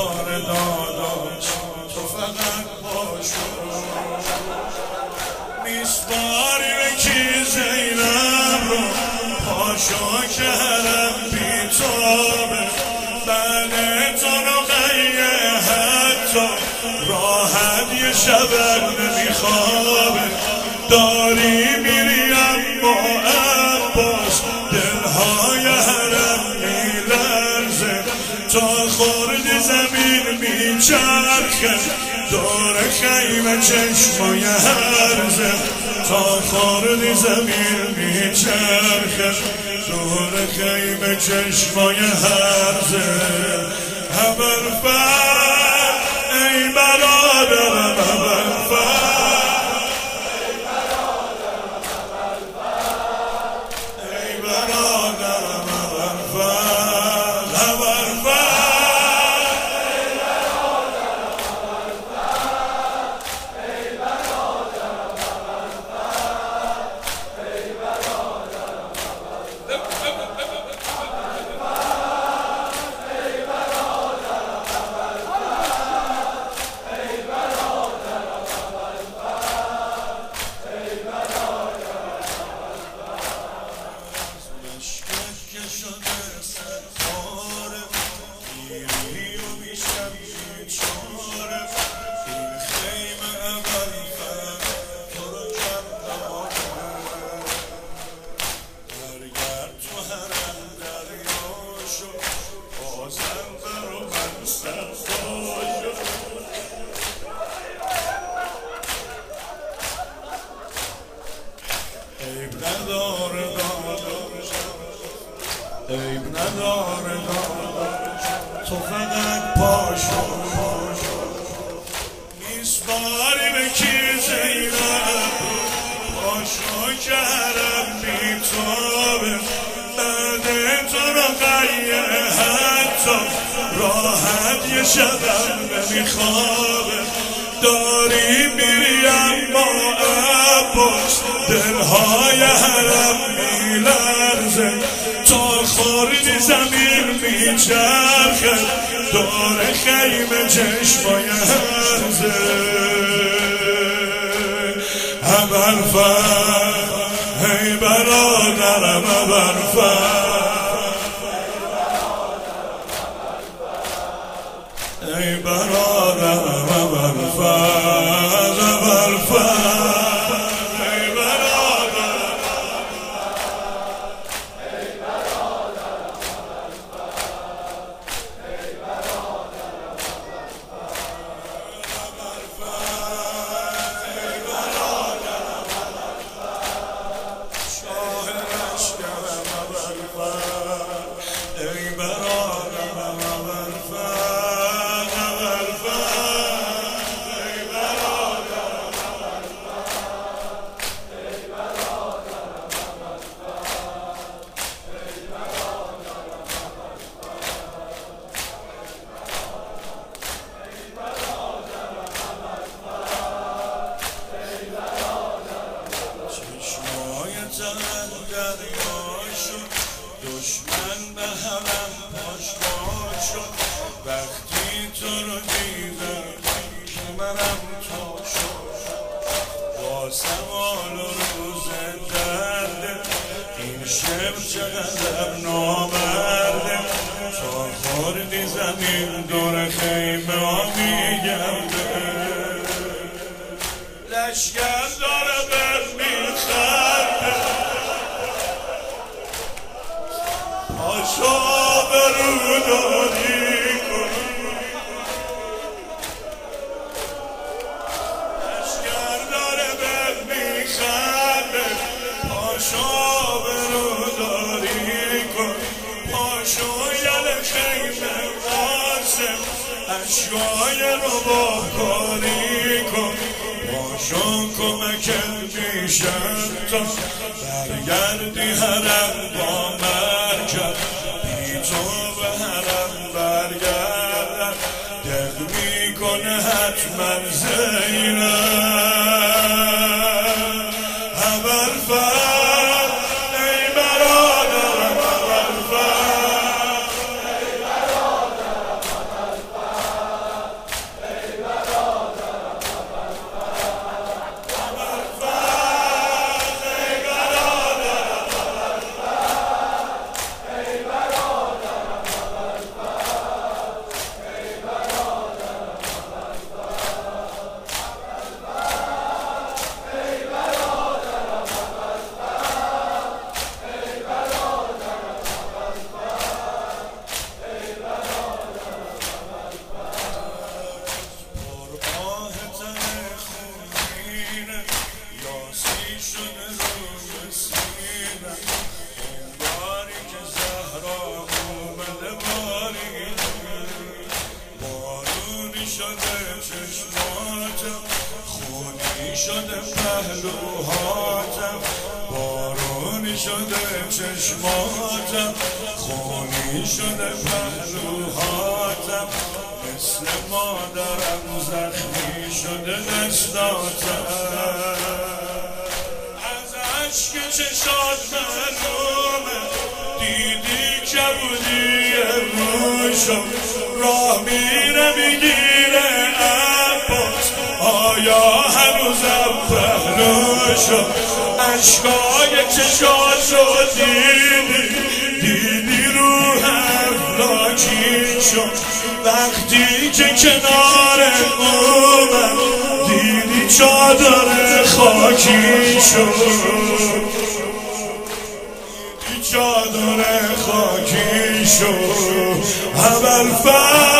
داداش تو فقط باشو میسپاری کی زینب رو پاشو که حرم بیتابه بعد تو رقیه حتی راحت یه شبت نمیخوابه داری میری اما عباس دلهای حرم میلرزه تا خورد زمین میچرخه دور خیمه چشمای هرزه تا خورد زمین میچرخه دور خیمه چشمای هرزه ابوالفضل ای برادرم ابوالفضل عیب نداره داداش تو فقط پاشو میسپاری به کی زینب پاشو که حرم بیتابه بعد تو رقیه حتی راحت یه شبم نمیخوابه داری میری اما عباس دلهای حرم میلرزه تا خورد زمین میچرخه دور خیمه چشمای هرزه ابوالفضل ای برادرم ابوالفضل ای برادرم ابوالفضل ابوالفضل دشمن به حرم پاش شد وقتی تو رو دیدم کمرم تا شد با سوال و روز درد این شب چقدر نامرده تا خوردی زمین دور خیمه ها میگرده لشکر داره بر میخرده پاشا بروداری کن لشکر داره بر میخرده پاشا بروداری کن پاشو یل خیمه واسه اشیای رو با کاری کن پاشو کمکت میشم تا برگردی حرم با مرکب بی تو به حرم برگردم دق میکنه حتما زینب ابوالفضل ای برادرم ابوالفضل ای برادرم ابوالفضل شده روی سینه باری که زهرا اومده بارونی شده چشماتم خونی شده پهلوهاتم بارونی شده چشماتم خونی شده پهلوهاتم مثل مادرم زخمی شده دستاتم از عشق چشات معلومه دیدی که بودی روشم راه میره میگیره عباس آیا هنوزم پهلوشم عشقای چشاشو دیدی روحم لاکی شد وقتی که کنار اومد دیدی چادر خاکی شد چادر خاکی شد